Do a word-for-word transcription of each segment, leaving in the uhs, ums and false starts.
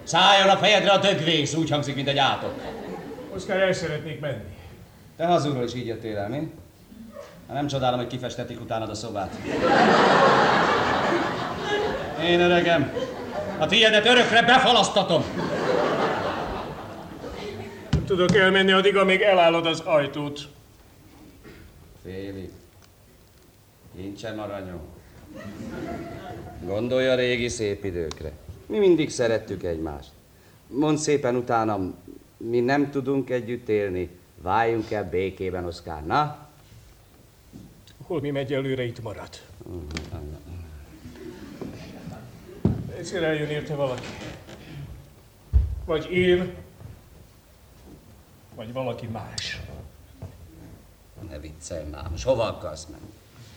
Szálljon a fejedre a dögvész, úgy hangzik, mint egy átok. Oszkár, el szeretnék menni. Te hazulról is így jöttél el, mi? Nem csodálom, hogy kifestették utánad a szobát. Én öregem, a tiédet örökre befalasztatom. Nem tudok elmenni addig, amíg elállod az ajtót. Féli, kincsem aranyom. Gondolj a régi szép időkre. Mi mindig szerettük egymást. Mondd szépen utánam, mi nem tudunk együtt élni. Váljunk el békében, Oszkár, na? Holmi megy előre, itt marad. Egyszer eljön érte valaki. Vagy én, vagy valaki más. Ne viccelj már, most hova akarsz menni?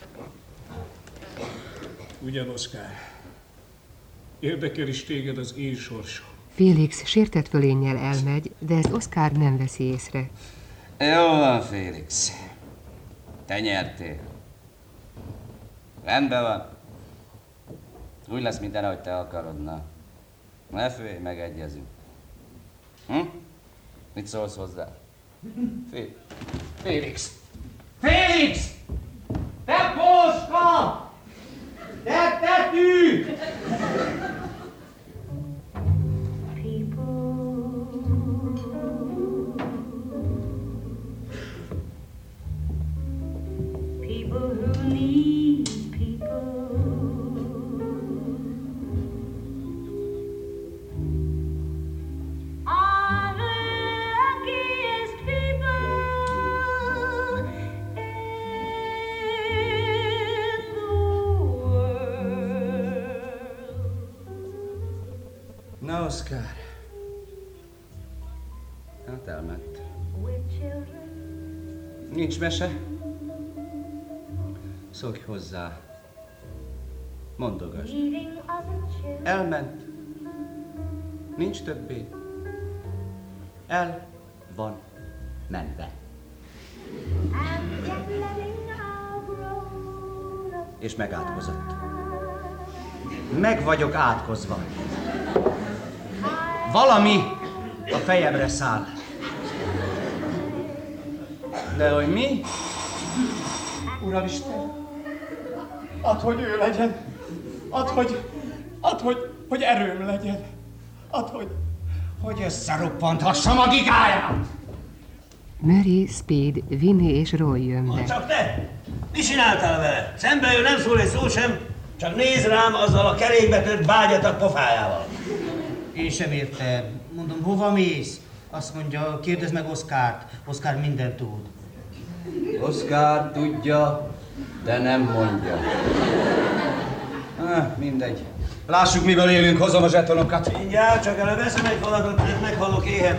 Ugyan, Oszkár. Érdekel is téged az én sorsom. Félix sértett fölénnyel elmegy, de ezt Oszkár nem veszi észre. Jó van, Félix. Te nyertél. Rendben van. Úgy lesz minden, ahogy te akarod, na. Ne félj, megegyezünk. Hm? Mit szólsz hozzá? Fél... Félix! Félix! Te poska! Te tetű! Na, Oszkár. Hát elment. Nincs mese? Szokj hozzá. Mondogasd. Elment. Nincs többé. El van menve. És megátkozott. Meg vagyok átkozva. Valami a fejemre száll. De hogy mi? Uramisten, add, hogy ő legyen. Add, hogy, add, hogy, hogy erőm legyen. Add, hogy, hogy összeroppanthassam a gigáját. Murray, Speed, Vinnie és Roy jön be. Csak te! Mi csináltál vele? Szembe jön, nem szól egy szó sem, csak néz rám azzal a kerékbe tört bágyatak pofájával. Én sem értem. Mondom, hova mész? Azt mondja, kérdezd meg Oszkárt. Oszkár mindent tud. Oszkár tudja, de nem mondja. Ah, mindegy. Lássuk, miből élünk, hozom a zsetonokat. Mindjárt, csak előbb eszem egy falatot, mert meghalok éhen.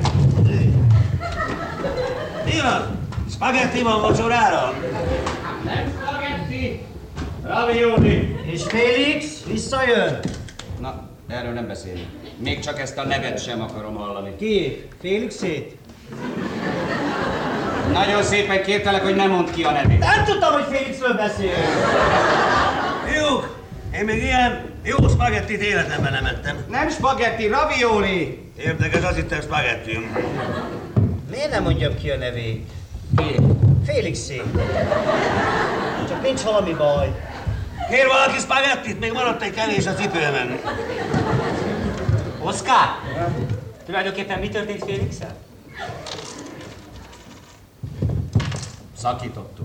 Mi van? Spagetti van vacsorára? Nem spagetti, ravioli. És Félix visszajön? Na, erről nem beszélünk. Még csak ezt a nevet sem akarom hallani. Ki? Félixét? Nagyon szépen kértelek, hogy ne mondd ki a nevét. Nem tudtam, hogy Félixről beszél. Fiúk, én még ilyen jó spagettit életemben nem ettem. Nem spagetti, ravioli. Érdekes, az itt a spagetti. Miért nem mondjam ki a nevét? Ki? Félixé. Csak nincs valami baj. Kér valaki spagettit? Még maradt egy kevés a cipőben. Oszkár! Tulajdonképpen mi történt Félixsel? Szakítottuk.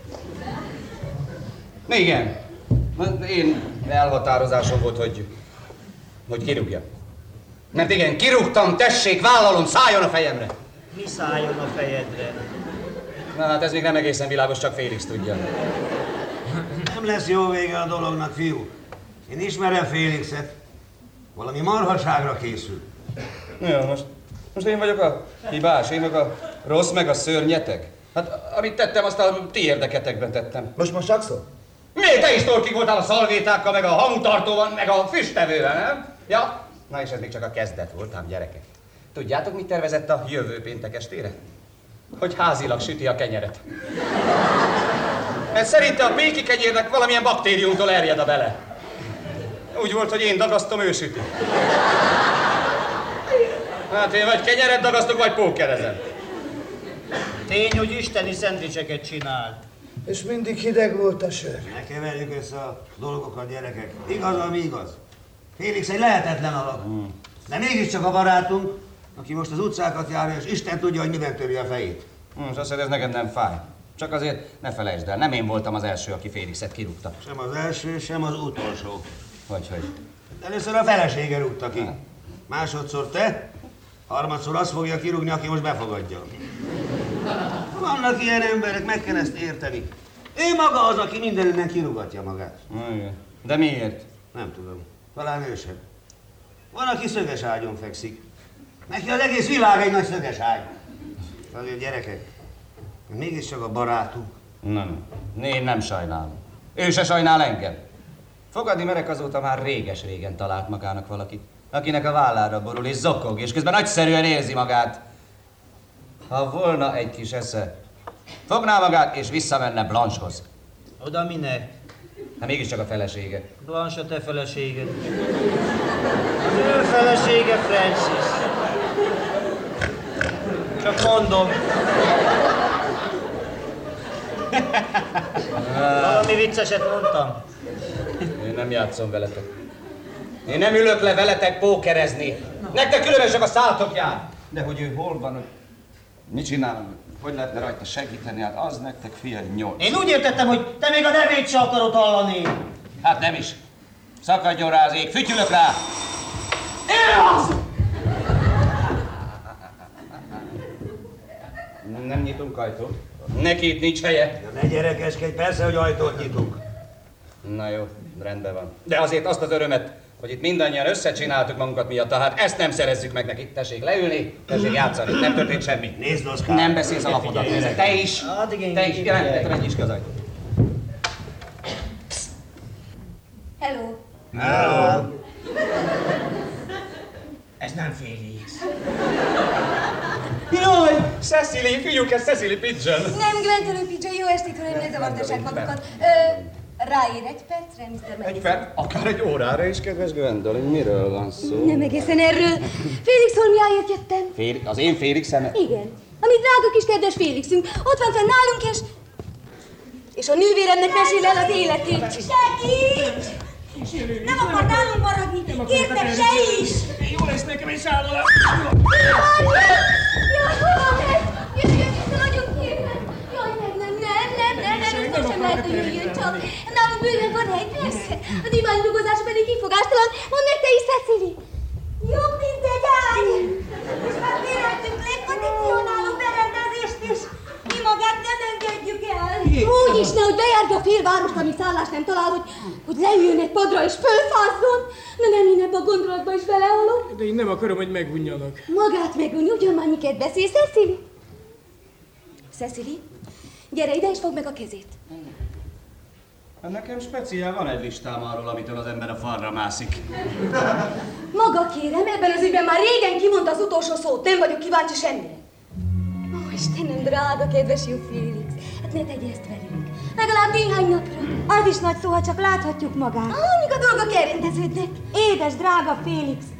Igen. Én elhatározásom volt, hogy, hogy kirúgjam. Mert igen, kirúgtam, tessék, vállalom, szálljon a fejemre. Mi szálljon a fejedre? Na hát ez még nem egészen világos, csak Félix tudja. Nem lesz jó vége a dolognak, fiú. Én ismerem Félixet. Valami marhaságra készül. Jó, most, most én vagyok a hibás, én vagyok a rossz, meg a szörnyeteg. Hát amit tettem, azt a ti érdeketekben tettem. Most most csak szó? Miért te is torkig voltál a szalvétákkal, meg a hamutartóval, meg a füsttevővel, nem? Ja? Na és ez még csak a kezdet volt, ám gyerekek. Tudjátok, mit tervezett a jövő péntek estére? Hogy házilag süti a kenyeret. Mert szerinte a péki kenyérnek valamilyen baktériumtól erjed a bele. Úgy volt, hogy én dagasztom, ő süti. Hát én vagy kenyeret dagasztok, vagy pókerezem. Tény, hogy isteni szendvicseket csinált. És mindig hideg volt a sör. Ne keverjük össze a dolgokat, gyerekek. Igaz, ami igaz. Félix egy lehetetlen alak. Hmm. De mégiscsak a barátunk, aki most az utcákat járja, és Isten tudja, hogy miben töri a fejét. Hmm, és azt hiszed, ez neked nem fáj. Csak azért ne felejtsd el, nem én voltam az első, aki Félixet kirúgta. Sem az első, sem az utolsó. Hogy, hogy? Először a felesége rúgta ki. Másodszor te, harmadszor azt fogja kirúgni, aki most befogadja. Vannak ilyen emberek, meg kell ezt érteni. Ő maga az, aki minden innen kirúgatja magát. De miért? Nem tudom. Talán ő sem. Van, aki szöges ágyon fekszik. Neki az egész világ egy nagy szöges ágy. Azért gyerekek, mégiscsak a barátunk. Nem, én nem sajnálom. Ő se sajnál engem. Fogadni merek, azóta már réges-régen talált magának valakit, akinek a vállára borul és zokog, és közben nagyszerűen érzi magát. Ha volna egy kis esze, fogná magát és visszamenne Blanche-hoz. Oda minek? Hát mégiscsak a felesége. Blanche a te feleséged. Az ő felesége Francis. Csak mondom. Valami vicceset mondtam. Én nem játszom veletek. Én nem ülök le veletek pókerezni. Nektek különben csak a szállatok jár. De hogy ő hol van, hogy mit csinálom? Hogy lehetne rajta segíteni? Hát az nektek, fiam, nyolc. Én úgy értettem, hogy te még a nevét se akarod hallani. Hát nem is. Szakadjon rá az ég, fütyülök rá! Nem nyitunk ajtót. Neki itt nincs helye. Na ne gyerekeskedj, persze, hogy ajtót nyitunk. Na jó, rendben van. De azért azt az örömet, hogy itt mindannyian összecsináltuk magunkat miatt, tehát ezt nem szerezzük meg neki. Tessék leülni, tessék játszani, nem történt semmi. Nézd, Oszkár. Nem beszélsz a lapodat, nézd. Te is, te is, jelentet, nyisd ki az ajtót. Hello. Hello. Ez nem Félix. Jaj, Cecily, fiúk, ez Cecily Pigeon. Nem, Gwendolen Pigeon, jó estét, hogy ne zavartassák magukat. Ö, ráér egy percre, miszter Madison? Egy perc, akár egy órára is, kedves Gwendolen, miről van szó? Nem egészen erről. Félix holmiáért jöttem. Fél, az én Félixem? Igen. A mi drága kis kedves Félixünk. Ott van fenn nálunk, és... És a nővéremnek mesél el az életét. Segíts! Nem akar nálunk maradni. Kértek se is! Jó lesz nekem egy szállóra! Jaj, jaj, hol van ez? Jöjjön vissza, nagyon kérlek. Jaj, nem, nem, nem, nem, nem, nem, nem, nem lehet, hogy jöjjön csak. Nálunk bőven van hely, persze. A dimánydugozás pedig kifogástalan. Mondd meg te is, Cecily. Jobb, mint egy ágy. És már kérhetünk légkondicionáló berendezést is. Mi magát nem engedjük el. Úgy is, nehogy bejárja a félvárost, ami szállást nem talál, hogy, hogy leüljön egy padra és fölfázzon. Na nem, én ebbe a gondolatba is belehalok. De én nem akarom, hogy megunjanak. Magát megunni, ugyan már miket beszél, Cecily? Cecily, gyere ide és fogd meg a kezét. Nekem speciál van egy listám arról, amitől az ember a falra mászik. Maga kérem, ebben az ügyben már régen kimondta az utolsó szót, nem vagyok kíváncsi semmire. Ó, Istenem, drága, kedves jó Félix, hát ne tegye ezt velünk. Legalább néhány napra. Az is nagy szó, ha csak láthatjuk magát. Ah, amíg a dolgok elrendeződnek. Édes, drága Félix,